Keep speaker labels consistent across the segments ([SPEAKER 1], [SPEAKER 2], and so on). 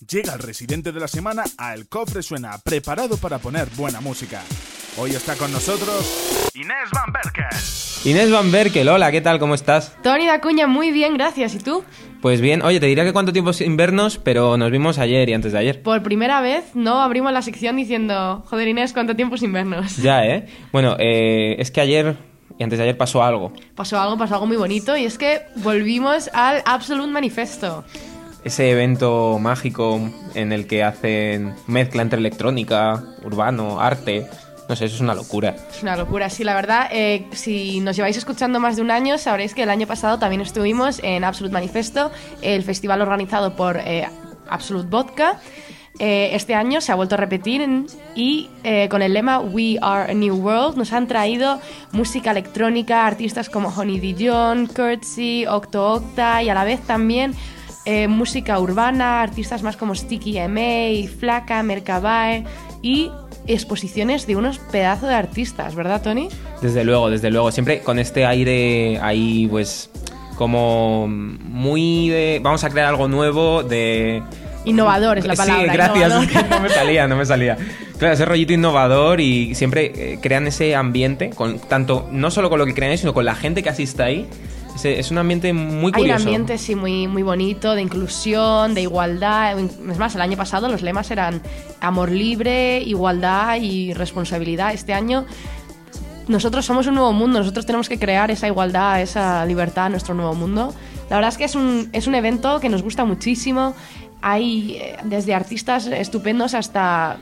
[SPEAKER 1] Llega el residente de la semana a El Cofre Suena, preparado para poner buena música. Hoy está con nosotros Inés Van Berkel.
[SPEAKER 2] Inés Van Berkel, hola, ¿qué tal? ¿Cómo estás?
[SPEAKER 3] Tony Dacuña, muy bien, gracias. ¿Y tú?
[SPEAKER 2] Pues bien, oye, te diría que cuánto tiempo sin vernos, pero nos vimos ayer y antes de ayer.
[SPEAKER 3] Por primera vez no abrimos la sección diciendo, joder Inés, cuánto tiempo sin vernos.
[SPEAKER 2] Ya, ¿eh? Bueno, es que ayer y antes de ayer pasó algo.
[SPEAKER 3] Pasó algo muy bonito y es que volvimos al Absolute Manifesto.
[SPEAKER 2] Ese evento mágico en el que hacen mezcla entre electrónica, urbano, arte. No sé, eso es una locura.
[SPEAKER 3] Es una locura, sí, la verdad. Si nos lleváis escuchando más de un año, sabréis que el año pasado también estuvimos en Absolute Manifesto, el festival organizado por Absolute Vodka. Este año se ha vuelto a repetir y con el lema We Are a New World nos han traído música electrónica, artistas como Honey Dijon, Curtsy, Octo Octa y a la vez también música urbana, artistas más como Sticky M.A., Flaca, Mercabae y exposiciones de unos pedazos de artistas, ¿verdad, Tony?
[SPEAKER 2] Desde luego, siempre con este aire ahí, pues, como muy de... Vamos a crear algo nuevo, de...
[SPEAKER 3] Innovador es la palabra.
[SPEAKER 2] Sí, gracias,
[SPEAKER 3] Innovador.
[SPEAKER 2] no me salía. Claro, ese rollito innovador y siempre crean ese ambiente, tanto no solo con lo que crean, sino con la gente que asiste ahí. Es un ambiente muy curioso.
[SPEAKER 3] Hay un ambiente, sí, muy, muy bonito, de inclusión, de igualdad. Es más, el año pasado los lemas eran amor libre, igualdad y responsabilidad. Este año nosotros somos un nuevo mundo, nosotros tenemos que crear esa igualdad, esa libertad en nuestro nuevo mundo. La verdad es que es un evento que nos gusta muchísimo. Hay desde artistas estupendos hasta...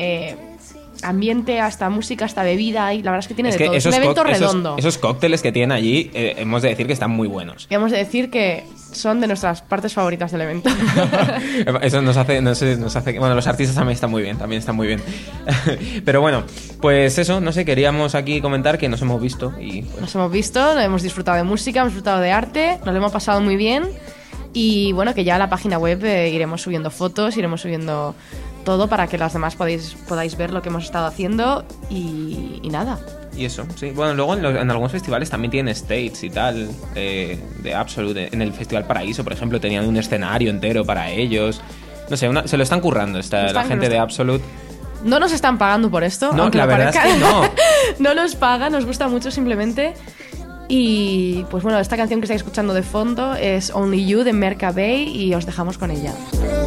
[SPEAKER 3] ambiente, hasta música, hasta bebida, y la verdad es que tiene de todo. Es un evento redondo.
[SPEAKER 2] Esos cócteles que tienen allí, hemos de decir que están muy buenos.
[SPEAKER 3] Y hemos de decir que son de nuestras partes favoritas del evento.
[SPEAKER 2] Eso nos hace... Bueno, los artistas también están muy bien. Pero bueno, pues eso, no sé, queríamos aquí comentar que nos hemos visto y... Pues...
[SPEAKER 3] Nos hemos visto, hemos disfrutado de música, hemos disfrutado de arte, nos lo hemos pasado muy bien. Y bueno, que ya a la página web iremos subiendo fotos, iremos subiendo todo para que las demás podáis ver lo que hemos estado haciendo y nada.
[SPEAKER 2] Y eso, sí. Bueno, luego en algunos festivales también tienen stages y tal, de Absolute. En el Festival Paraíso, por ejemplo, tenían un escenario entero para ellos. No sé, se lo están currando la gente de Absolute.
[SPEAKER 3] No nos están pagando por esto.
[SPEAKER 2] No, la verdad es que no.
[SPEAKER 3] No nos pagan, nos gusta mucho simplemente. Y pues bueno, esta canción que estáis escuchando de fondo es Only You de Mercabae y os dejamos con ella.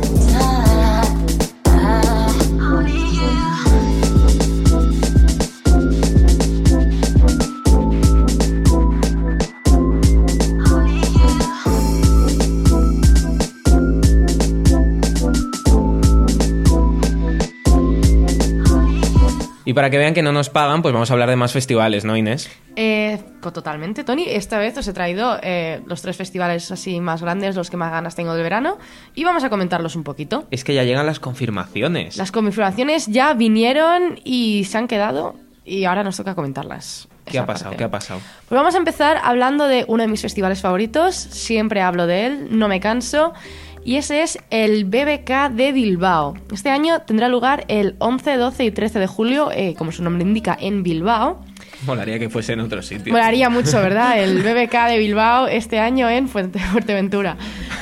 [SPEAKER 2] Y para que vean que no nos pagan, pues vamos a hablar de más festivales, ¿no, Inés?
[SPEAKER 3] Totalmente, Tony. Esta vez os he traído los 3 festivales así más grandes, los que más ganas tengo del verano, y vamos a comentarlos un poquito.
[SPEAKER 2] Es que ya llegan las confirmaciones.
[SPEAKER 3] Las confirmaciones ya vinieron y se han quedado, y ahora nos toca comentarlas.
[SPEAKER 2] ¿Qué ha pasado?
[SPEAKER 3] Pues vamos a empezar hablando de uno de mis festivales favoritos, siempre hablo de él, no me canso. Y ese es el BBK de Bilbao. Este año tendrá lugar el 11, 12 y 13 de julio, como su nombre indica, en Bilbao.
[SPEAKER 2] Molaría que fuese en otro sitio.
[SPEAKER 3] Molaría mucho, ¿verdad? El BBK de Bilbao este año en Fuerteventura.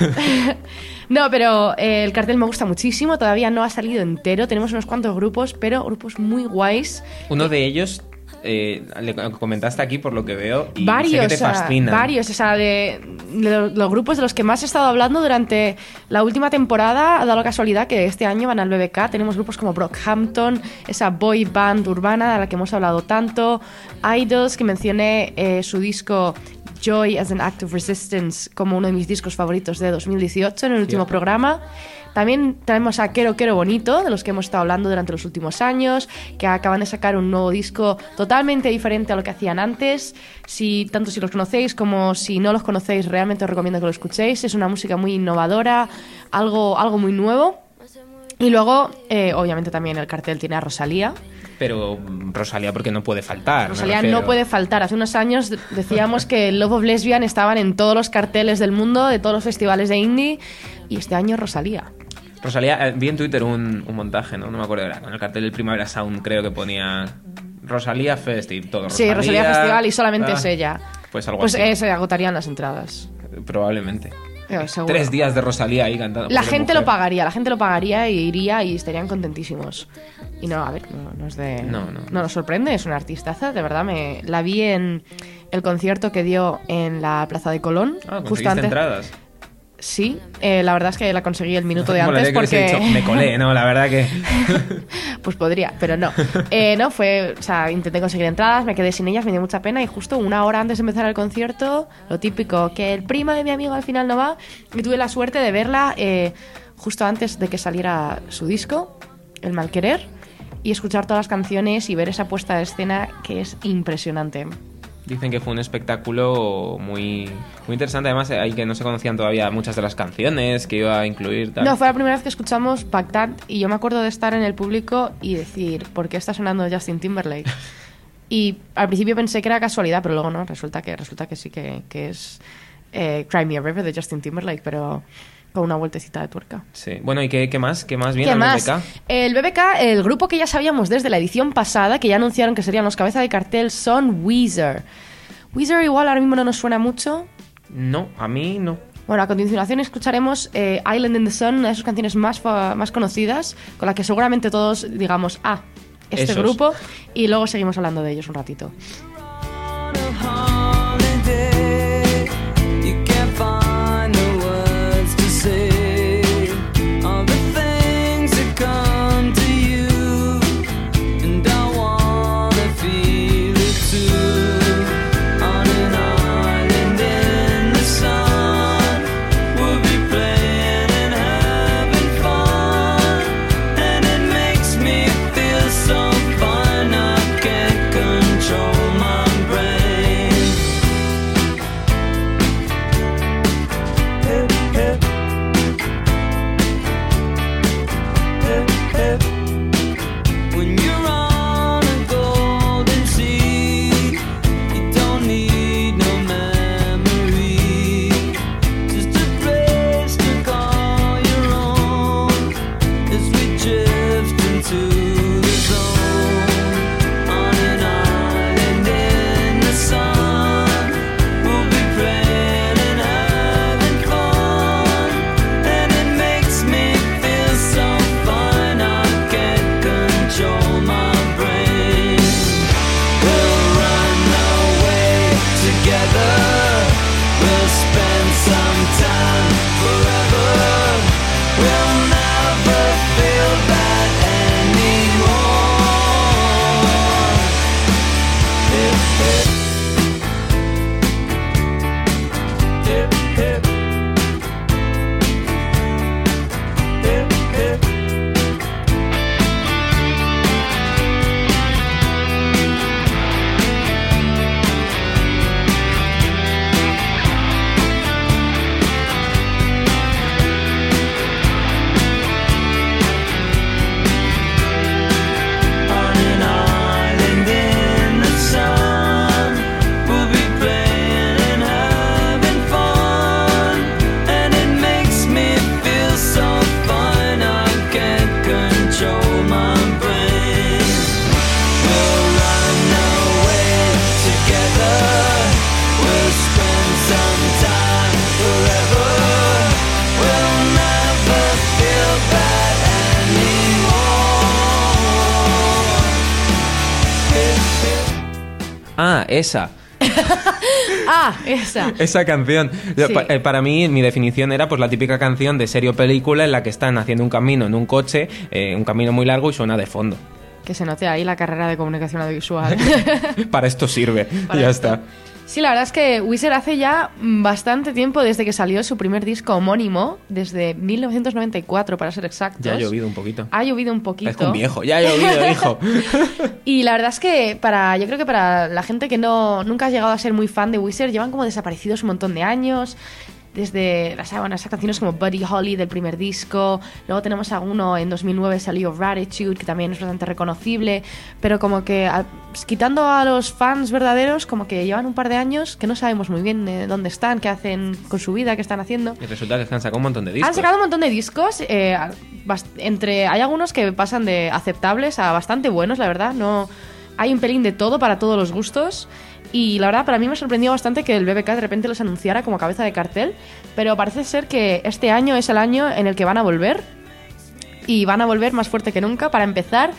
[SPEAKER 3] No, pero el cartel me gusta muchísimo. Todavía no ha salido entero. Tenemos unos cuantos grupos, pero grupos muy guays.
[SPEAKER 2] Uno de ellos... le comentaste aquí por lo que veo y
[SPEAKER 3] varios,
[SPEAKER 2] sé que te fascinan.
[SPEAKER 3] Varios, o sea, de los grupos de los que más he estado hablando durante la última temporada. Ha dado la casualidad que este año van al BBK. Tenemos grupos como Brockhampton, esa boy band urbana de la que hemos hablado tanto, Idols, que mencioné su disco Joy as an Act of Resistance como uno de mis discos favoritos de 2018 en el último programa. También tenemos a Quero Quero Bonito, de los que hemos estado hablando durante los últimos años, que acaban de sacar un nuevo disco totalmente diferente a lo que hacían antes. Tanto si los conocéis como si no los conocéis, realmente os recomiendo que lo escuchéis. Es una música muy innovadora, algo muy nuevo. Y luego, obviamente también el cartel tiene a Rosalía.
[SPEAKER 2] Pero Rosalía, porque no puede faltar.
[SPEAKER 3] Rosalía no puede faltar. Hace unos años decíamos que Love of Lesbian estaban en todos los carteles del mundo, de todos los festivales de indie, y este año Rosalía.
[SPEAKER 2] Rosalía, vi en Twitter un montaje, ¿no? No me acuerdo, era con el cartel del Primavera Sound, creo que ponía Rosalía Fest y todo.
[SPEAKER 3] Sí, Rosalía Festival y solamente es ella.
[SPEAKER 2] Pues algo así.
[SPEAKER 3] Se agotarían las entradas.
[SPEAKER 2] Probablemente.
[SPEAKER 3] Seguro.
[SPEAKER 2] 3 días de Rosalía ahí cantando.
[SPEAKER 3] La gente lo pagaría y iría y estarían contentísimos. Y no, a ver, no es de...
[SPEAKER 2] No
[SPEAKER 3] nos sorprende, es una artistaza, de verdad. La vi en el concierto que dio en la Plaza de Colón.
[SPEAKER 2] ¿Conseguiste entradas?
[SPEAKER 3] Sí, la verdad es que la conseguí el minuto de antes porque...
[SPEAKER 2] Dicho, me colé, ¿no? La verdad que...
[SPEAKER 3] Pues podría, pero no. O sea, intenté conseguir entradas, me quedé sin ellas, me dio mucha pena y justo 1 hora antes de empezar el concierto, lo típico, que el primo de mi amigo al final no va, y tuve la suerte de verla justo antes de que saliera su disco, El Malquerer, y escuchar todas las canciones y ver esa puesta de escena que es impresionante.
[SPEAKER 2] Dicen que fue un espectáculo muy, muy interesante. Además, ahí que no se conocían todavía muchas de las canciones que iba a incluir. Tal.
[SPEAKER 3] No, fue la primera vez que escuchamos Bagdad y yo me acuerdo de estar en el público y decir, ¿por qué está sonando Justin Timberlake? Y al principio pensé que era casualidad, pero luego no, resulta que sí que es Cry Me a River de Justin Timberlake, pero con una vueltecita de tuerca.
[SPEAKER 2] Sí. Bueno, ¿y qué más? ¿Qué más viene al BBK?
[SPEAKER 3] El BBK, el grupo que ya sabíamos desde la edición pasada, que ya anunciaron que serían los cabeza de cartel, son Weezer. Weezer igual ahora mismo no nos suena mucho.
[SPEAKER 2] No, a mí no.
[SPEAKER 3] Bueno, a continuación escucharemos Island in the Sun, una de sus canciones más conocidas, con la que seguramente todos digamos, este grupo, y luego seguimos hablando de ellos un ratito.
[SPEAKER 2] Esa.
[SPEAKER 3] Esa.
[SPEAKER 2] Esa canción.
[SPEAKER 3] Sí.
[SPEAKER 2] Para mí, mi definición era pues la típica canción de serie o película en la que están haciendo un camino en un coche, un camino muy largo y suena de fondo.
[SPEAKER 3] Que se note ahí la carrera de comunicación audiovisual.
[SPEAKER 2] Para esto sirve. Ya está.
[SPEAKER 3] Sí, la verdad es que Weezer hace ya bastante tiempo desde que salió su primer disco homónimo, desde 1994 para ser exactos.
[SPEAKER 2] Ya ha llovido un poquito.
[SPEAKER 3] Ha llovido un poquito.
[SPEAKER 2] Es un viejo, ya ha llovido, hijo.
[SPEAKER 3] Y la verdad es que yo creo que para la gente que nunca ha llegado a ser muy fan de Weezer, llevan como desaparecidos un montón de años. Desde esas canciones como Buddy Holly del primer disco, luego tenemos alguno en 2009 salió Gratitude, que también es bastante reconocible, pero como que quitando a los fans verdaderos, como que llevan un par de años que no sabemos muy bien dónde están, qué hacen con su vida, qué están haciendo.
[SPEAKER 2] Y resulta que han sacado un montón de discos.
[SPEAKER 3] Han sacado un montón de discos, hay algunos que pasan de aceptables a bastante buenos, la verdad, no... Hay un pelín de todo para todos los gustos. Y la verdad, para mí me sorprendió bastante que el BBK de repente los anunciara como cabeza de cartel. Pero parece ser que este año es el año en el que van a volver. Y van a volver más fuerte que nunca. Para empezar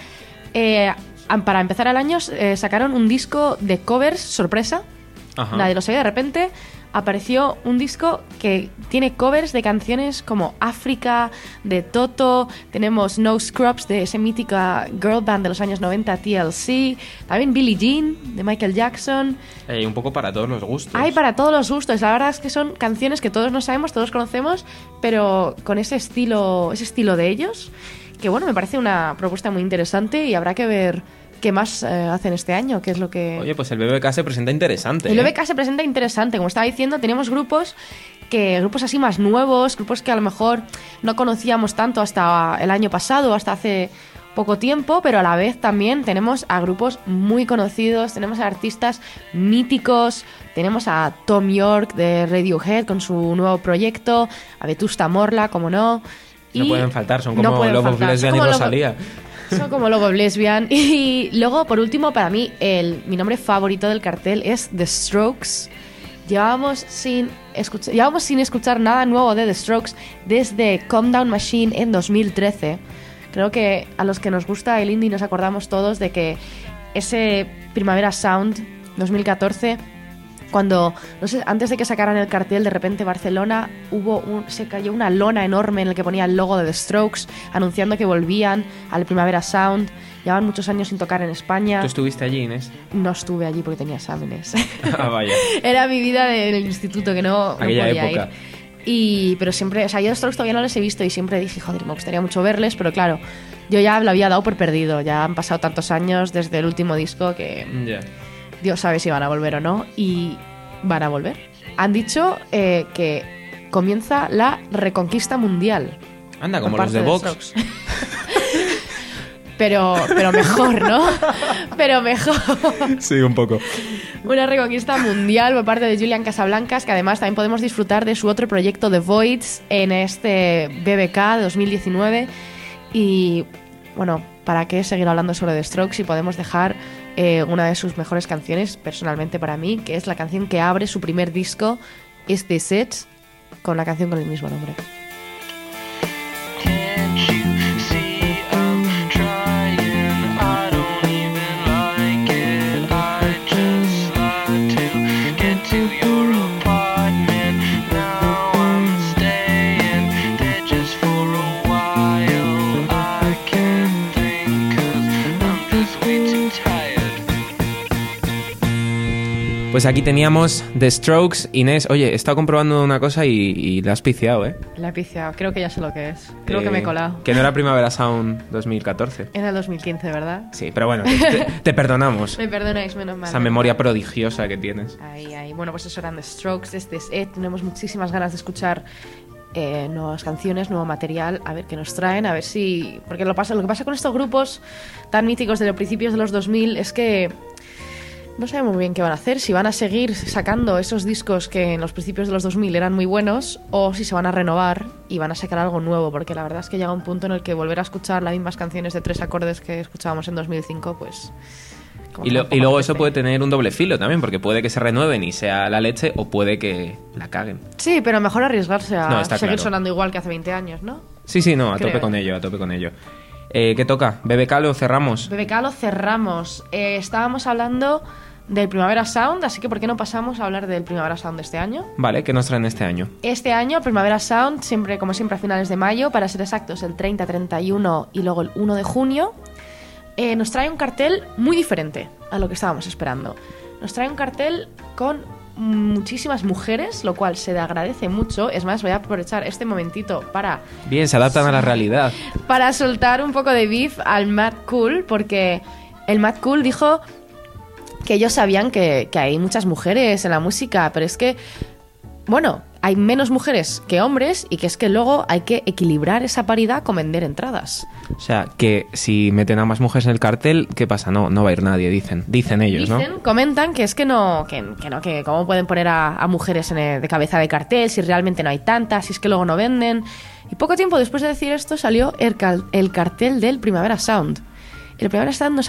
[SPEAKER 3] el año sacaron un disco de covers sorpresa.
[SPEAKER 2] Ajá.
[SPEAKER 3] Nadie lo sabía. De repente apareció un disco que tiene covers de canciones como África, de Toto. Tenemos No Scrubs, de esa mítica girl band de los años 90, TLC. También Billie Jean, de Michael Jackson.
[SPEAKER 2] Un poco para todos los gustos.
[SPEAKER 3] Hay para todos los gustos. La verdad es que son canciones que todos no sabemos, todos conocemos, pero con ese estilo de ellos. Que bueno, me parece una propuesta muy interesante y habrá que ver qué más hacen este año, qué es lo que...
[SPEAKER 2] Oye, pues el BBK se presenta interesante.
[SPEAKER 3] El BBK se presenta interesante. Como estaba diciendo, tenemos grupos así más nuevos, grupos que a lo mejor no conocíamos tanto hasta el año pasado, hasta hace poco tiempo, pero a la vez también tenemos a grupos muy conocidos, tenemos a artistas míticos, tenemos a Thom Yorke de Radiohead con su nuevo proyecto, a Vetusta Morla, como no.
[SPEAKER 2] No pueden faltar, son como Love of Lesbian y Rosalía.
[SPEAKER 3] Son como Love of Lesbian. Y luego, por último, para mí, mi nombre favorito del cartel es The Strokes. Llevábamos sin escuchar nada nuevo de The Strokes desde Calm Down Machine en 2013. Creo que a los que nos gusta el indie nos acordamos todos de que ese Primavera Sound 2014... Cuando, no sé, antes de que sacaran el cartel, de repente Barcelona se cayó una lona enorme en el que ponía el logo de The Strokes, anunciando que volvían al Primavera Sound. Llevaban muchos años sin tocar en España.
[SPEAKER 2] ¿Tú estuviste allí, Inés?
[SPEAKER 3] No estuve allí porque tenía exámenes.
[SPEAKER 2] Ah, vaya.
[SPEAKER 3] Era mi vida en el instituto que no
[SPEAKER 2] Aquella
[SPEAKER 3] podía
[SPEAKER 2] época.
[SPEAKER 3] Ir. Pero siempre, o sea, yo The Strokes todavía no les he visto y siempre dije, joder, me gustaría mucho verles, pero claro, yo ya lo había dado por perdido. Ya han pasado tantos años desde el último disco que...
[SPEAKER 2] Yeah.
[SPEAKER 3] Dios sabe si van a volver o no, y van a volver. Han dicho que comienza la reconquista mundial.
[SPEAKER 2] Anda, como los de Vox.
[SPEAKER 3] pero mejor, ¿no? Pero mejor.
[SPEAKER 2] Sí, un poco.
[SPEAKER 3] Una reconquista mundial por parte de Julian Casablancas, que además también podemos disfrutar de su otro proyecto The Voids en este BBK de 2019. Y bueno, ¿para qué seguir hablando sobre The Strokes si podemos dejar una de sus mejores canciones, personalmente para mí, que es la canción que abre su primer disco, Is This It?, con la canción con el mismo nombre.
[SPEAKER 2] Pues aquí teníamos The Strokes. Inés, oye, he estado comprobando una cosa y la has piciado, ¿eh?
[SPEAKER 3] La he piciado, creo que ya sé lo que es. Creo que me he colado.
[SPEAKER 2] Que no era Primavera Sound 2014.
[SPEAKER 3] Era el 2015, ¿verdad?
[SPEAKER 2] Sí, pero bueno, te perdonamos.
[SPEAKER 3] Me perdonáis, menos mal.
[SPEAKER 2] Esa memoria prodigiosa que tienes.
[SPEAKER 3] Ahí. Bueno, pues eso eran The Strokes, This Is It. Tenemos muchísimas ganas de escuchar nuevas canciones, nuevo material, a ver qué nos traen, a ver si... Porque lo que pasa con estos grupos tan míticos de los principios de los 2000 es que no sabemos muy bien qué van a hacer, si van a seguir sacando esos discos que en los principios de los 2000 eran muy buenos, o si se van a renovar y van a sacar algo nuevo, porque la verdad es que llega un punto en el que volver a escuchar las mismas canciones de 3 acordes que escuchábamos en 2005, pues...
[SPEAKER 2] Y luego eso puede tener un doble filo también, porque puede que se renueven y sea la leche, o puede que la caguen.
[SPEAKER 3] Sí, pero mejor arriesgarse a seguir
[SPEAKER 2] claro.
[SPEAKER 3] sonando igual que hace 20 años, ¿no?
[SPEAKER 2] Sí, no, a tope con ello. ¿Qué toca? ¿BBK lo cerramos?
[SPEAKER 3] BBK lo cerramos. Estábamos hablando del Primavera Sound, así que ¿por qué no pasamos a hablar del Primavera Sound de este año?
[SPEAKER 2] Vale, ¿qué nos traen este año?
[SPEAKER 3] Este año, Primavera Sound, como siempre a finales de mayo, para ser exactos el 30, 31 y luego el 1 de junio, nos trae un cartel muy diferente a lo que estábamos esperando. Nos trae un cartel con muchísimas mujeres, lo cual se le agradece mucho. Es más, voy a aprovechar este momentito para...
[SPEAKER 2] Bien, se adaptan a la realidad.
[SPEAKER 3] Para soltar un poco de beef al Mad Cool, porque el Mad Cool dijo que ellos sabían que hay muchas mujeres en la música, pero es que, bueno, hay menos mujeres que hombres y que es que luego hay que equilibrar esa paridad con vender entradas.
[SPEAKER 2] O sea, que si meten a más mujeres en el cartel, ¿qué pasa? No va a ir nadie, dicen ellos, ¿no?
[SPEAKER 3] Comentan que es que que cómo pueden poner a mujeres de cabeza de cartel si realmente no hay tantas, si es que luego no venden. Y poco tiempo después de decir esto salió el cartel del Primavera Sound. El Primavera Sound nos ha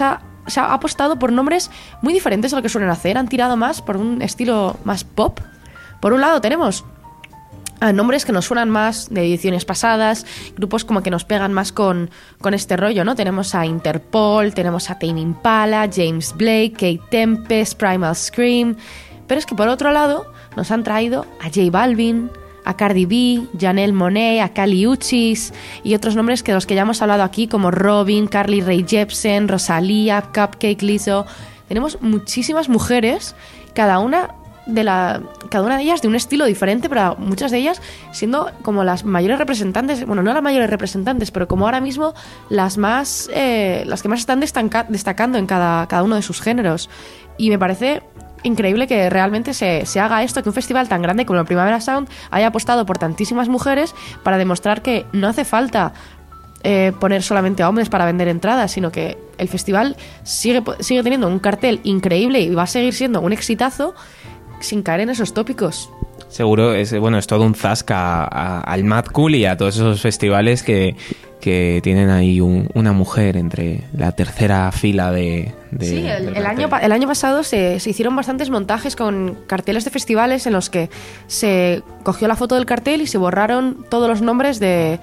[SPEAKER 3] se ha apostado por nombres muy diferentes a lo que suelen hacer. Han tirado más por un estilo más pop. Por un lado tenemos a nombres que nos suenan más de ediciones pasadas, grupos como que nos pegan más con este rollo, ¿no? Tenemos a Interpol, tenemos a Tame Impala, James Blake, Kate Tempest, Primal Scream. Pero es que por otro lado nos han traído a J Balvin, a Cardi B, Janelle Monáe, a Kali Uchis y otros nombres que los que ya hemos hablado aquí, como Robin, Carly Rae Jepsen, Rosalía, Cupcake, Lizzo. Tenemos muchísimas mujeres, cada una de ellas de un estilo diferente, pero muchas de ellas siendo como las mayores representantes, bueno, no las mayores representantes, pero como ahora mismo las que más están destacando en cada uno de sus géneros. Y me parece increíble que realmente se haga esto, que un festival tan grande como el Primavera Sound haya apostado por tantísimas mujeres para demostrar que no hace falta poner solamente a hombres para vender entradas, sino que el festival sigue teniendo un cartel increíble y va a seguir siendo un exitazo sin caer en esos tópicos.
[SPEAKER 2] Seguro, es todo un zasca al Mad Cool y a todos esos festivales que tienen ahí una mujer entre la tercera fila de sí,
[SPEAKER 3] el año pasado se hicieron bastantes montajes con carteles de festivales en los que se cogió la foto del cartel y se borraron todos los nombres de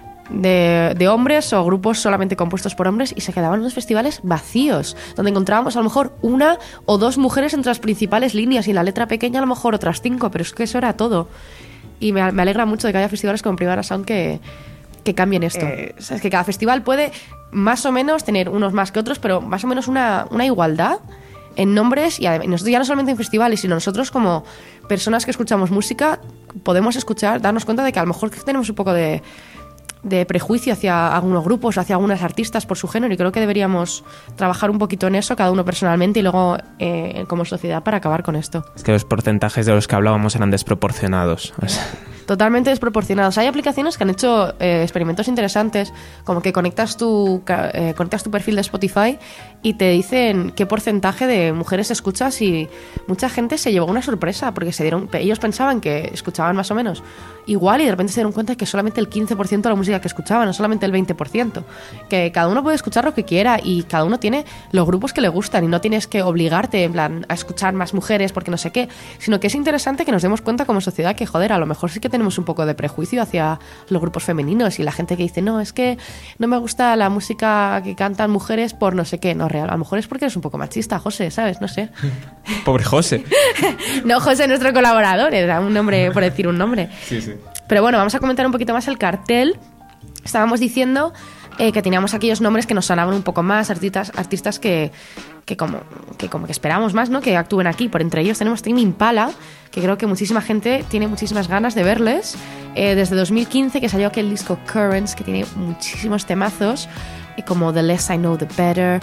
[SPEAKER 3] hombres o grupos solamente compuestos por hombres y se quedaban los festivales vacíos, donde encontrábamos a lo mejor una o dos mujeres entre las principales líneas y en la letra pequeña a lo mejor otras 5, pero es que eso era todo. Y me alegra mucho de que haya festivales como Primavera Sound que cambien esto. Es que cada festival puede más o menos tener unos más que otros, pero más o menos una igualdad en nombres y nosotros ya no solamente en festivales, sino nosotros como personas que escuchamos música podemos darnos cuenta de que a lo mejor tenemos un poco de prejuicio hacia algunos grupos, hacia algunas artistas por su género, y creo que deberíamos trabajar un poquito en eso, cada uno personalmente y luego como sociedad, para acabar con esto.
[SPEAKER 2] Es que los porcentajes de los que hablábamos eran desproporcionados.
[SPEAKER 3] Totalmente desproporcionados. Hay aplicaciones que han hecho experimentos interesantes, como que conectas tu perfil de Spotify y te dicen qué porcentaje de mujeres escuchas, y mucha gente se llevó una sorpresa porque ellos pensaban que escuchaban más o menos igual y de repente se dieron cuenta que solamente el 15% de la música que escuchaban, no solamente el 20%. Que cada uno puede escuchar lo que quiera y cada uno tiene los grupos que le gustan y no tienes que obligarte en plan a escuchar más mujeres porque no sé qué, sino que es interesante que nos demos cuenta como sociedad que, joder, a lo mejor sí que tenemos un poco de prejuicio hacia los grupos femeninos y la gente que dice, no, es que no me gusta la música que cantan mujeres por no sé qué. No, real, a lo mejor es porque eres un poco machista, José, ¿sabes? No sé.
[SPEAKER 2] Pobre José.
[SPEAKER 3] No, José, nuestro colaborador, era un nombre, por decir un nombre.
[SPEAKER 2] Sí, sí.
[SPEAKER 3] Pero bueno, vamos a comentar un poquito más el cartel. Estábamos diciendo que teníamos aquellos nombres que nos sonaban un poco más, artistas que como que esperábamos más, ¿no? Que actúen aquí. Por entre ellos tenemos Tame Impala, que creo que muchísima gente tiene muchísimas ganas de verles. Desde 2015 que salió aquel disco Currents, que tiene muchísimos temazos, como The Less I Know The Better,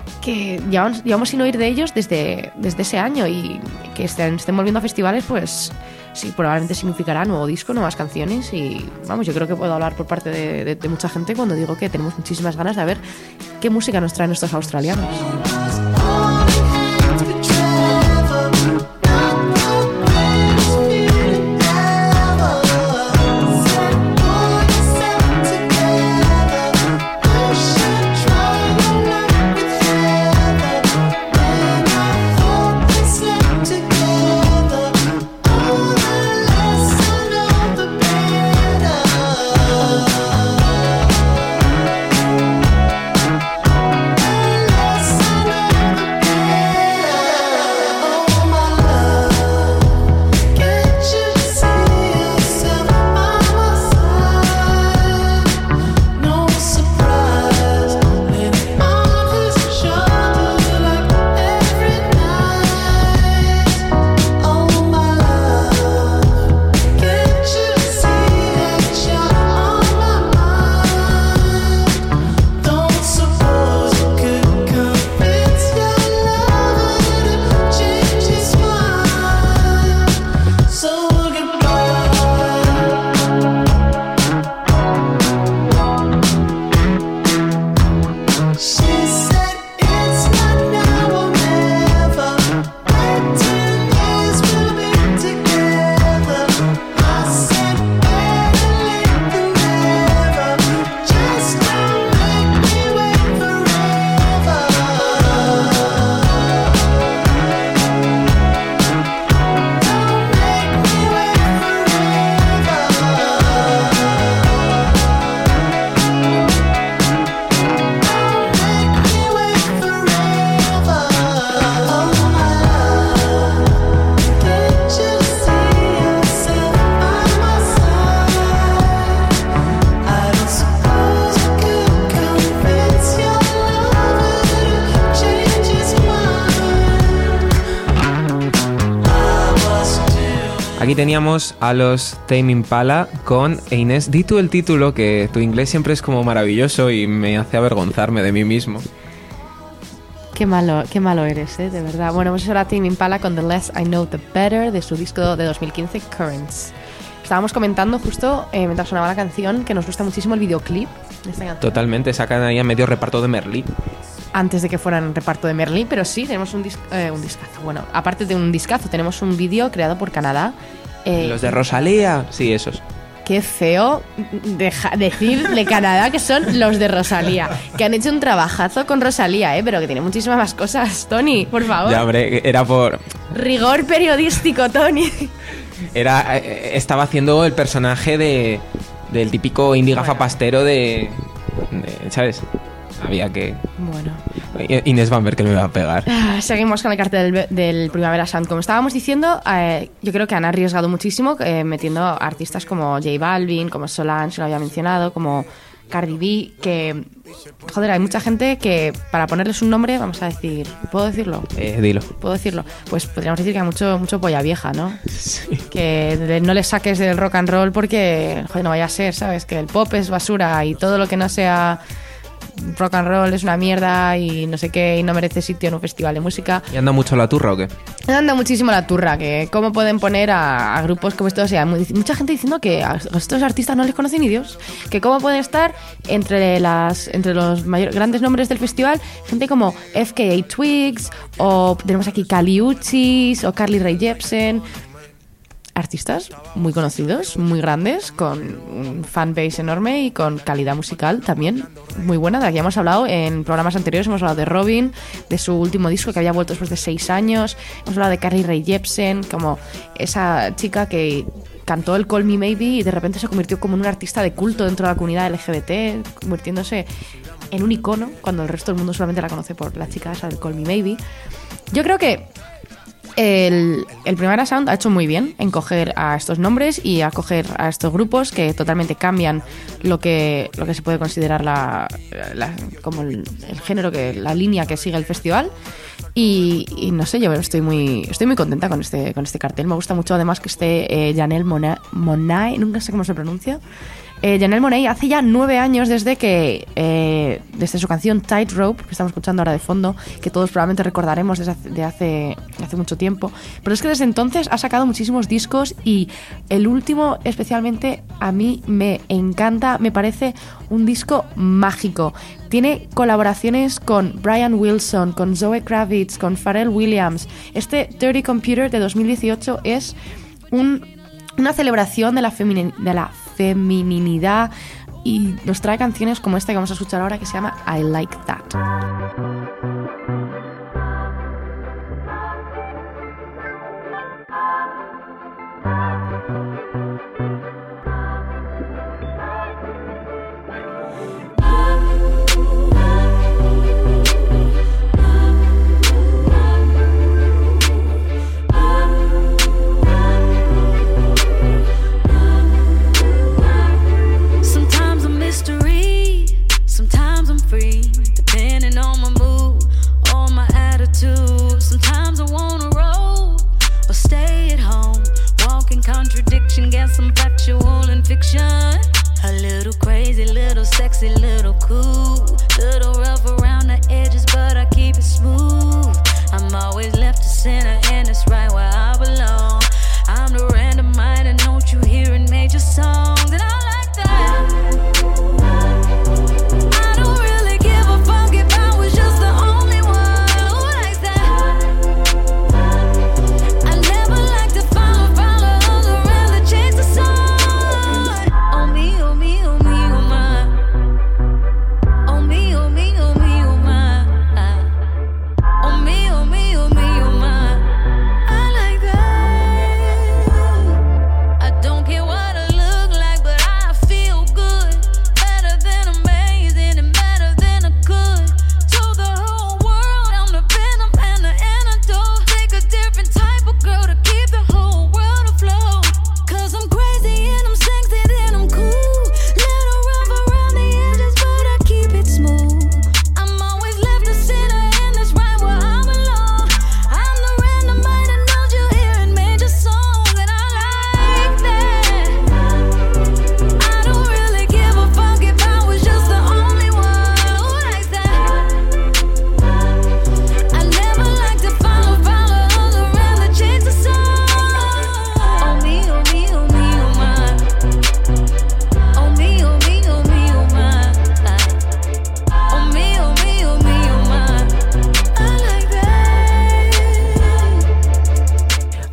[SPEAKER 3] que llevamos sin oír de ellos desde ese año, y que estén volviendo a festivales, pues sí, probablemente significará nuevo disco, nuevas canciones, y vamos, yo creo que puedo hablar por parte de mucha gente cuando digo que tenemos muchísimas ganas de ver qué música nos traen estos australianos.
[SPEAKER 2] Aquí teníamos a los Tame Impala con Inés. Di tú el título, que tu inglés siempre es como maravilloso y me hace avergonzarme de mí mismo.
[SPEAKER 3] Qué malo eres, de verdad. Bueno, pues eso era Tame Impala con The Less I Know The Better, de su disco de 2015, Currents. Estábamos comentando justo mientras sonaba la canción que nos gusta muchísimo el videoclip de esta canción.
[SPEAKER 2] Totalmente, sacan ahí a medio reparto de Merlí.
[SPEAKER 3] Antes de que fueran reparto de Merlí, pero sí, tenemos un discazo. Bueno, aparte de un discazo, tenemos un vídeo creado por Canadá.
[SPEAKER 2] Los de Rosalía, sí, esos.
[SPEAKER 3] Qué feo decir de Canadá que son los de Rosalía, que han hecho un trabajazo con Rosalía, pero que tiene muchísimas más cosas. Tony, por favor.
[SPEAKER 2] Ya, hombre, era por...
[SPEAKER 3] Rigor periodístico, Tony.
[SPEAKER 2] Estaba haciendo el personaje del típico indie gafapastero de ¿sabes? Había que...
[SPEAKER 3] Bueno.
[SPEAKER 2] Inés Van Ver, que me va a pegar.
[SPEAKER 3] Seguimos con el cartel del Primavera Sound. Como estábamos diciendo, yo creo que han arriesgado muchísimo metiendo artistas como J Balvin, como Solange, que lo había mencionado, como Cardi B, que... Joder, hay mucha gente que para ponerles un nombre, vamos a decir... ¿Puedo decirlo?
[SPEAKER 2] Dilo.
[SPEAKER 3] ¿Puedo decirlo? Pues podríamos decir que hay mucho polla vieja, ¿no?
[SPEAKER 2] Sí.
[SPEAKER 3] Que no le saques del rock and roll porque, joder, no vaya a ser, ¿sabes? Que el pop es basura y todo lo que no sea... rock and roll es una mierda y no sé qué y no merece sitio en un festival de música.
[SPEAKER 2] ¿Y anda mucho la turra o qué?
[SPEAKER 3] Anda muchísimo la turra, que cómo pueden poner a grupos como estos, o sea, mucha gente diciendo que a estos artistas no les conoce ni Dios, que cómo pueden estar entre los grandes nombres del festival, gente como FKA Twigs, o tenemos aquí Kali Uchis o Carly Rae Jepsen. Artistas muy conocidos, muy grandes, con un fanbase enorme y con calidad musical también muy buena. De la que ya hemos hablado en programas anteriores. Hemos hablado de Robyn, de su último disco que había vuelto después de 6 años. Hemos hablado de Carly Rae Jepsen, como esa chica que cantó el Call Me Maybe y de repente se convirtió como en una artista de culto dentro de la comunidad LGBT, convirtiéndose en un icono cuando el resto del mundo solamente la conoce por la chica esa del Call Me Maybe. Yo creo que el Primavera Sound ha hecho muy bien en coger a estos nombres y a coger a estos grupos que totalmente cambian lo que se puede considerar como el género, la línea que sigue el festival. Y no sé, yo estoy muy contenta con este cartel. Me gusta mucho además que esté Janelle Monáe, nunca sé cómo se pronuncia. Janelle Monáe hace ya 9 años desde su canción Tightrope, que estamos escuchando ahora de fondo, que todos probablemente recordaremos de hace mucho tiempo, pero es que desde entonces ha sacado muchísimos discos y el último especialmente a mí me encanta, me parece un disco mágico. Tiene colaboraciones con Brian Wilson, con Zoe Kravitz, con Pharrell Williams. Este Dirty Computer de 2018 es una celebración de la femininidad y nos trae canciones como esta que vamos a escuchar ahora, que se llama I Like That.
[SPEAKER 4] Sometimes I'm free, depending on my mood.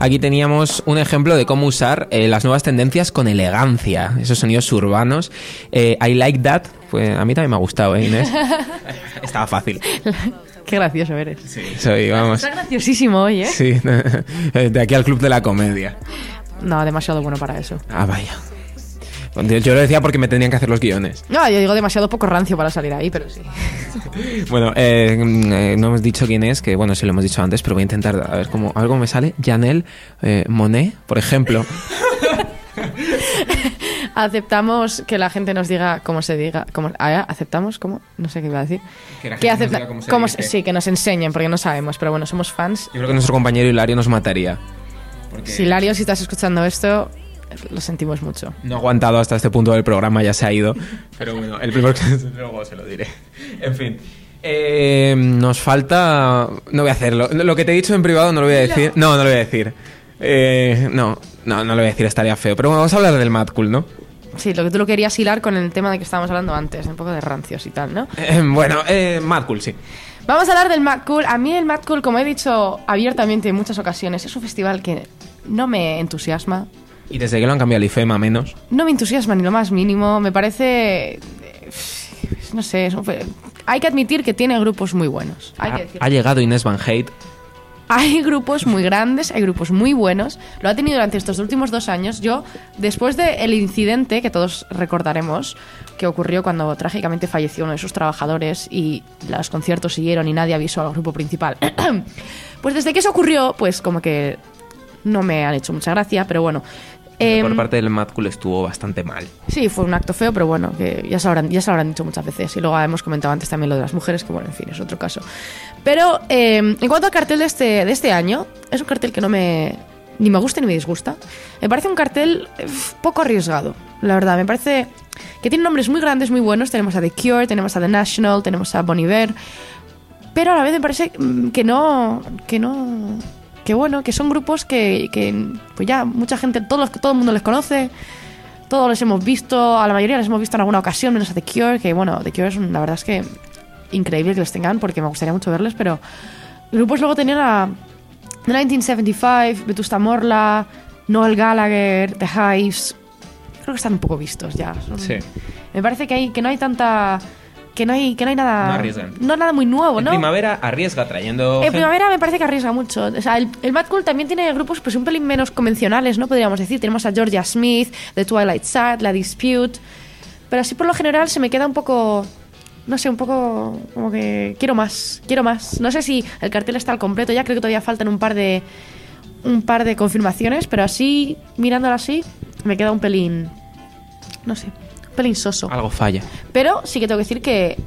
[SPEAKER 2] aquí teníamos un ejemplo de cómo usar las nuevas tendencias con elegancia, esos sonidos urbanos. I Like That, pues a mí también me ha gustado, Inés. Estaba fácil.
[SPEAKER 3] Qué gracioso eres.
[SPEAKER 2] Sí, soy, vamos.
[SPEAKER 3] Está graciosísimo hoy, ¿eh?
[SPEAKER 2] Sí, de aquí al Club de la Comedia.
[SPEAKER 3] No, demasiado bueno para eso.
[SPEAKER 2] Ah, vaya. Yo lo decía porque me tenían que hacer los guiones.
[SPEAKER 3] No, yo digo demasiado poco rancio para salir ahí, pero sí.
[SPEAKER 2] Bueno, no hemos dicho quién es, que bueno, sí lo hemos dicho antes, pero voy a intentar a ver cómo algo me sale. Janelle Monáe, por ejemplo.
[SPEAKER 3] Aceptamos que la gente nos diga cómo se diga. ¿Aceptamos? ¿Cómo? No sé qué iba a decir. Sí, que nos enseñen, porque no sabemos, pero bueno, somos fans.
[SPEAKER 2] Yo creo que nuestro compañero Hilario nos mataría. Porque...
[SPEAKER 3] Si Hilario, si estás escuchando esto, lo sentimos mucho.
[SPEAKER 2] No ha aguantado hasta este punto del programa, ya se ha ido. Pero bueno, el primero que luego se lo diré. En fin. Nos falta... No voy a hacerlo. Lo que te he dicho en privado no lo voy a decir. No lo voy a decir. No lo voy a decir, estaría feo. Pero bueno, vamos a hablar del Mad Cool, ¿no?
[SPEAKER 3] Sí, lo que tú lo querías hilar con el tema de que estábamos hablando antes, un poco de rancios y tal, ¿no?
[SPEAKER 2] Bueno, Mad Cool, sí.
[SPEAKER 3] Vamos a hablar del Mad Cool. A mí el Mad Cool, como he dicho abiertamente en muchas ocasiones, es un festival que no me entusiasma.
[SPEAKER 2] ¿Y desde que lo han cambiado al IFEMA menos?
[SPEAKER 3] No me entusiasma ni lo más mínimo. Me parece... No sé, hay que admitir que tiene grupos muy buenos.
[SPEAKER 2] Ha llegado Inés Van Hate.
[SPEAKER 3] Hay grupos muy grandes, hay grupos muy buenos. Lo ha tenido durante estos últimos 2 años. Yo, después del incidente que todos recordaremos, que ocurrió cuando trágicamente falleció uno de sus trabajadores y los conciertos siguieron y nadie avisó al grupo principal, pues desde que eso ocurrió, pues como que no me han hecho mucha gracia, pero bueno.
[SPEAKER 2] Por parte del Mad Cool estuvo bastante mal.
[SPEAKER 3] Sí, fue un acto feo, pero bueno, que ya se lo habrán dicho muchas veces. Y luego hemos comentado antes también lo de las mujeres, que bueno, en fin, es otro caso. Pero en cuanto al cartel de este año, es un cartel que ni me gusta ni me disgusta. Me parece un cartel poco arriesgado, la verdad. Me parece que tiene nombres muy grandes, muy buenos. Tenemos a The Cure, tenemos a The National, tenemos a Bon Iver. Pero a la vez me parece que bueno, que son grupos que pues ya mucha gente, todo el mundo les conoce, todos les hemos visto, a la mayoría les hemos visto en alguna ocasión, menos a The Cure, que bueno, The Cure la verdad es que increíble que les tengan, porque me gustaría mucho verles, pero grupos luego tenían a The 1975, Vetusta Morla, Noel Gallagher, The Hives, creo que están un poco vistos ya.
[SPEAKER 2] Sí.
[SPEAKER 3] Me parece que no hay tanta... Que no hay nada...
[SPEAKER 2] No arriesgan.
[SPEAKER 3] No nada muy nuevo, ¿no?
[SPEAKER 2] En Primavera arriesga trayendo...
[SPEAKER 3] En Primavera me parece que arriesga mucho. O sea, el Mad Cool también tiene grupos pues un pelín menos convencionales, ¿no? Podríamos decir. Tenemos a Georgia Smith, The Twilight Sad, La Dispute... Pero así por lo general se me queda un poco... No sé, un poco... Como que... Quiero más. No sé si el cartel está al completo ya. Creo que todavía faltan un par de confirmaciones. Pero así, mirándolo así, me queda un pelín... No sé... pelín soso.
[SPEAKER 2] Algo falla.
[SPEAKER 3] Pero sí que tengo que decir que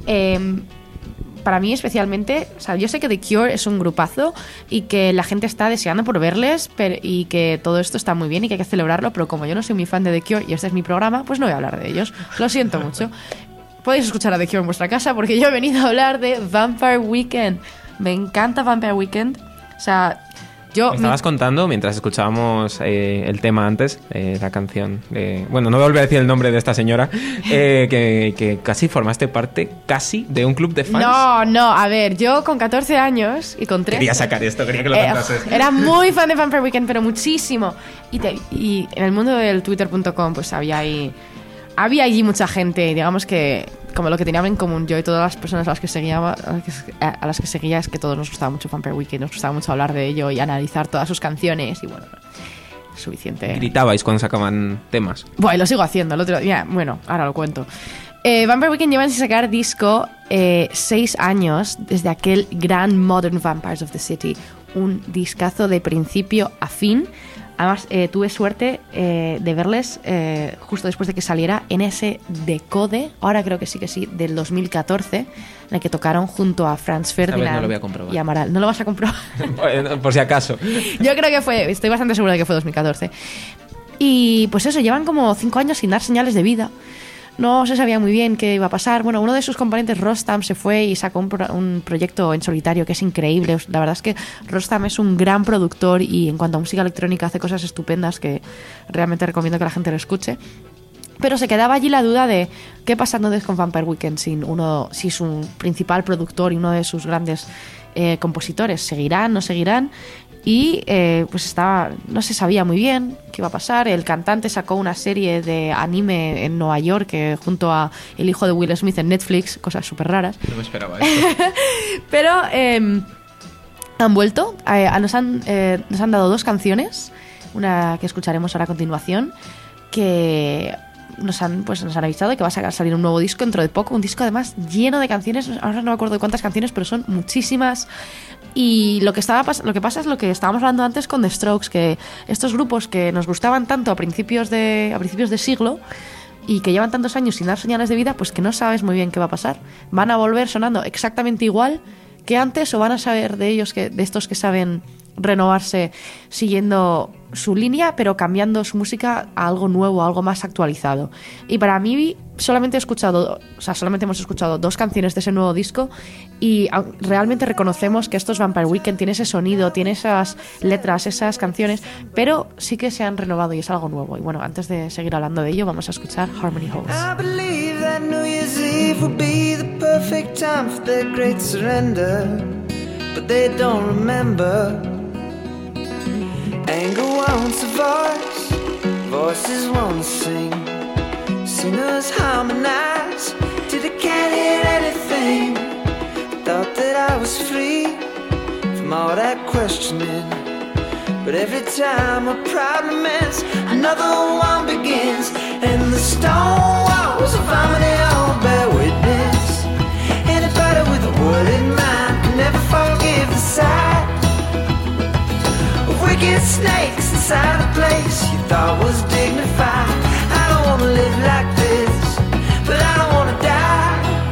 [SPEAKER 3] para mí especialmente, o sea, yo sé que The Cure es un grupazo y que la gente está deseando por verles y que todo esto está muy bien y que hay que celebrarlo, pero como yo no soy muy fan de The Cure y este es mi programa, pues no voy a hablar de ellos. Lo siento mucho. Podéis escuchar a The Cure en vuestra casa porque yo he venido a hablar de Vampire Weekend. Me encanta Vampire Weekend. O sea...
[SPEAKER 2] Me estabas contando, mientras escuchábamos el tema antes, la canción, bueno, no voy a volver a decir el nombre de esta señora, que casi formaste parte, de un club de fans.
[SPEAKER 3] No, a ver, yo con 14 años y con 13...
[SPEAKER 2] Quería sacar esto, quería que lo cantases.
[SPEAKER 3] Era muy fan de Vampire Weekend, pero muchísimo. Y en el mundo del twitter.com, pues había allí mucha gente, digamos que... Como lo que teníamos en común yo y todas las personas a las que seguía es que todos nos gustaba mucho Vampire Weekend, nos gustaba mucho hablar de ello y analizar todas sus canciones y bueno, suficiente.
[SPEAKER 2] ¿Gritabais cuando sacaban temas?
[SPEAKER 3] Bueno, lo sigo haciendo, el otro día, bueno, ahora lo cuento. Vampire Weekend llevan sin sacar disco 6 años desde aquel gran Modern Vampires of the City, un discazo de principio a fin. Además, tuve suerte de verles justo después de que saliera en ese Decode, ahora creo que sí, del 2014, en el que tocaron junto a Franz Ferdinand
[SPEAKER 2] no lo voy a comprobar.
[SPEAKER 3] Y Amaral. ¿No lo vas a comprobar?
[SPEAKER 2] Por si acaso.
[SPEAKER 3] Yo creo que estoy bastante segura de que fue 2014. Y pues eso, llevan como 5 años sin dar señales de vida. No se sabía muy bien qué iba a pasar. Bueno, uno de sus componentes, Rostam, se fue y sacó un proyecto en solitario que es increíble. La verdad es que Rostam es un gran productor y en cuanto a música electrónica hace cosas estupendas que realmente recomiendo que la gente lo escuche. Pero se quedaba allí la duda de qué pasa entonces con Vampire Weekend si su principal productor y uno de sus grandes compositores seguirán, no seguirán. y pues no se sabía muy bien qué iba a pasar. El cantante sacó una serie de anime en Nueva York junto a el hijo de Will Smith en Netflix, cosas súper raras.
[SPEAKER 2] No me esperaba esto.
[SPEAKER 3] Pero han vuelto, nos han dado 2 canciones, una que escucharemos ahora a continuación, que nos han avisado de que va a salir un nuevo disco dentro de poco, un disco además lleno de canciones. Ahora no me acuerdo de cuántas canciones, pero son muchísimas. Y lo que pasa es lo que estábamos hablando antes con The Strokes, que estos grupos que nos gustaban tanto a principios de siglo y que llevan tantos años sin dar señales de vida, pues que no sabes muy bien qué va a pasar. ¿Van a volver sonando exactamente igual que antes o van a saber de ellos, de estos que saben renovarse siguiendo su línea pero cambiando su música a algo nuevo, a algo más actualizado? Y para mí solamente hemos escuchado 2 canciones de ese nuevo disco y realmente reconocemos que estos Vampire Weekend tiene ese sonido, tiene esas letras, esas canciones, pero sí que se han renovado y es algo nuevo. Y bueno, antes de seguir hablando de ello, vamos a escuchar Harmony Halls.
[SPEAKER 4] I believe that New Year's Eve will be the perfect time for their great surrender, but they don't remember. Anger wants a voice, voices won't sing. Singers harmonize till they can't hear anything. Thought that I was free from all that questioning, but every time a problem ends, another one begins. And the stone walls of harmony all bear witness. Anybody with a word in mind can never forgive the sight of wicked snakes inside a place you thought was dignified. I don't wanna live like this, but I don't wanna die.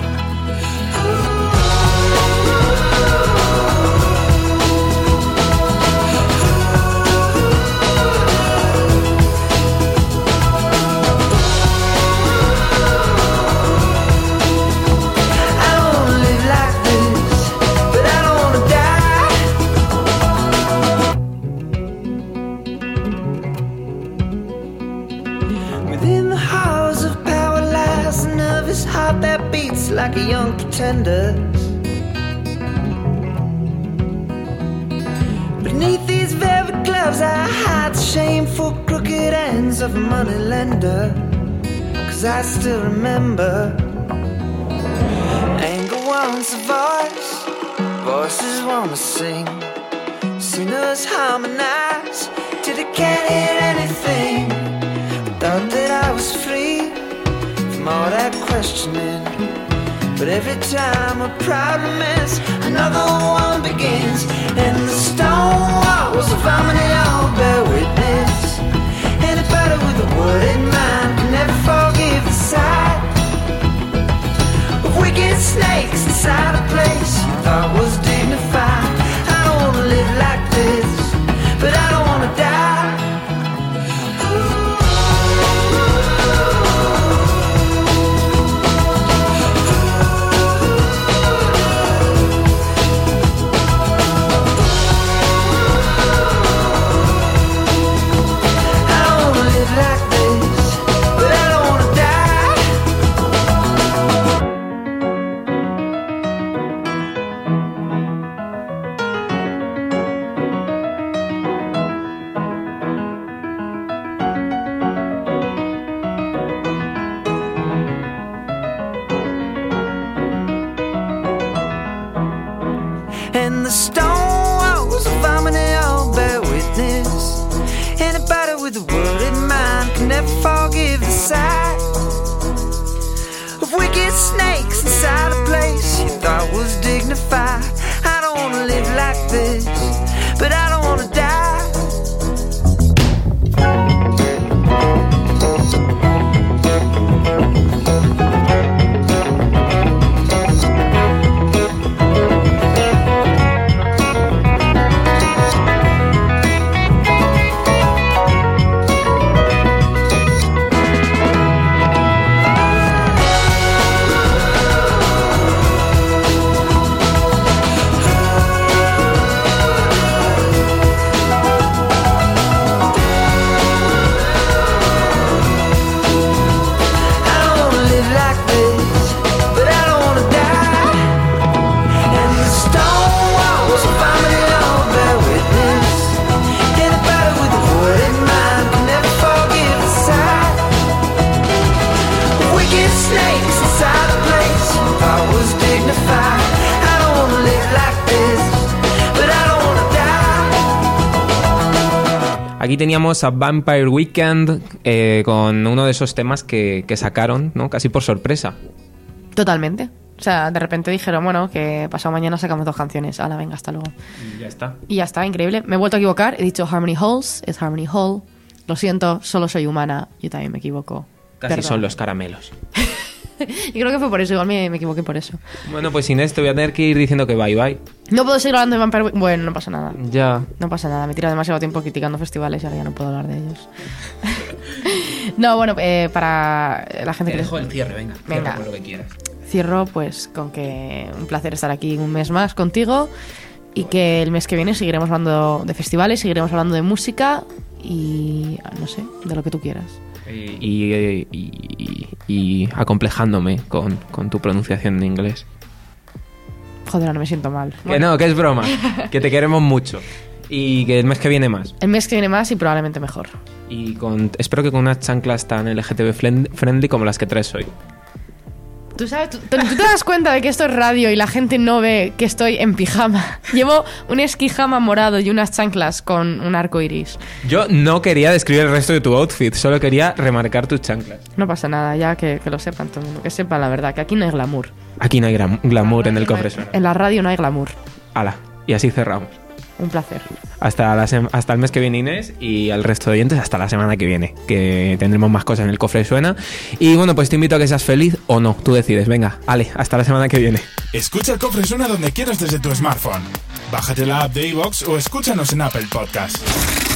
[SPEAKER 4] Like a young pretender. Beneath these velvet gloves I hide the shameful crooked ends of a money lender. 'Cause I still remember. Anger wants a voice, voices wanna sing. Singers harmonize till they can't hear anything. Thought that I was free from all that questioning, but every time a problem ends, another one begins. And the stone walls of harmony all bear witness. Anybody with a word in mind can never forgive the sight of wicked snakes inside a place you thought was dignified. I don't wanna live like this, but I don't wanna die. And the stone walls of harmony all bear witness. Anybody with a word in mind can never forgive the sight of wicked snakes inside a place you thought was dignified. I don't wanna live like this, but I don't wanna die. dignified. I don't wanna live like this, but I don't wanna die.
[SPEAKER 2] Aquí teníamos a Vampire Weekend con uno de esos temas que sacaron, ¿no? Casi por sorpresa.
[SPEAKER 3] Totalmente. O sea, de repente dijeron, bueno, que pasado mañana sacamos 2 canciones. Hala, venga, hasta luego.
[SPEAKER 2] Y ya está.
[SPEAKER 3] Y ya está, increíble. Me he vuelto a equivocar. He dicho Harmony Halls, es Harmony Hall. Lo siento, solo soy humana. Yo también me equivoco.
[SPEAKER 2] Casi
[SPEAKER 3] Perdón.
[SPEAKER 2] son los caramelos.
[SPEAKER 3] Y creo que fue por eso, igual me equivoqué por eso.
[SPEAKER 2] Bueno, pues Inés, te voy a tener que ir diciendo que bye bye.
[SPEAKER 3] No puedo seguir hablando de Vampire Weekend. Bueno, no pasa nada.
[SPEAKER 2] Ya.
[SPEAKER 3] No pasa nada, me tira demasiado tiempo criticando festivales y ahora ya no puedo hablar de ellos. No, bueno, para la gente
[SPEAKER 2] Te
[SPEAKER 3] que...
[SPEAKER 2] dejo el cierre, venga.
[SPEAKER 3] Venga.
[SPEAKER 2] Cierra con lo que quieras.
[SPEAKER 3] Cierro pues con que un placer estar aquí un mes más contigo y que el mes que viene seguiremos hablando de festivales, seguiremos hablando de música y no sé, de lo que tú quieras.
[SPEAKER 2] Y acomplejándome con tu pronunciación en inglés.
[SPEAKER 3] Joder, no me siento mal.
[SPEAKER 2] Que no, que es broma. Que te queremos mucho. Y que el mes que viene más.
[SPEAKER 3] El mes que viene más y probablemente mejor.
[SPEAKER 2] Y espero que con unas chanclas tan LGTB friendly como las que traes hoy.
[SPEAKER 3] Tú sabes, tú te das cuenta de que esto es radio y la gente no ve que estoy en pijama. Llevo un esquijama morado y unas chanclas con un arco iris.
[SPEAKER 2] Yo no quería describir el resto de tu outfit, solo quería remarcar tus chanclas.
[SPEAKER 3] No pasa nada, ya que lo sepan todo el mundo, que sepan la verdad, que aquí no hay glamour.
[SPEAKER 2] Aquí no hay glamour en el cofre suena.
[SPEAKER 3] En la radio no hay glamour.
[SPEAKER 2] Hala, y así cerramos.
[SPEAKER 3] Un placer.
[SPEAKER 2] Hasta el mes que viene, Inés, y al resto de oyentes hasta la semana que viene, que tendremos más cosas en el cofre suena. Y bueno, pues te invito a que seas feliz o no, tú decides. Venga, Ale, hasta la semana que viene.
[SPEAKER 1] Escucha el cofre suena donde quieras desde tu smartphone. Bájate la app de iVoox o escúchanos en Apple Podcast.